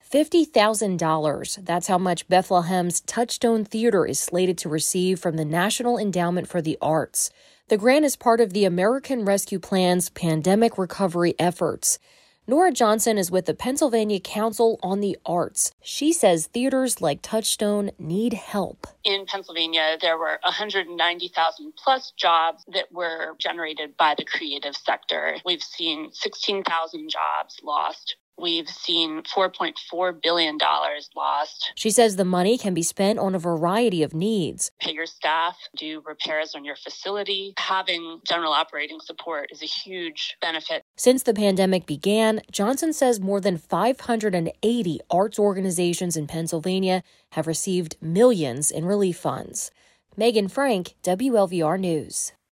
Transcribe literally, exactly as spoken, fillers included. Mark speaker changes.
Speaker 1: fifty thousand dollars. That's how much Bethlehem's Touchstone Theater is slated to receive from the National Endowment for the Arts. The grant is part of the American Rescue Plan's pandemic recovery efforts. Nora Johnson is with the Pennsylvania Council on the Arts. She says theaters like Touchstone need help.
Speaker 2: In Pennsylvania, there were one hundred ninety thousand plus jobs that were generated by the creative sector. We've seen sixteen thousand jobs lost. We've seen four point four billion dollars lost.
Speaker 1: She says the money can be spent on a variety of needs.
Speaker 2: Pay your staff, do repairs on your facility. Having general operating support is a huge benefit.
Speaker 1: Since the pandemic began, Johnson says more than five hundred eighty arts organizations in Pennsylvania have received millions in relief funds. Megan Frank, W L V R News.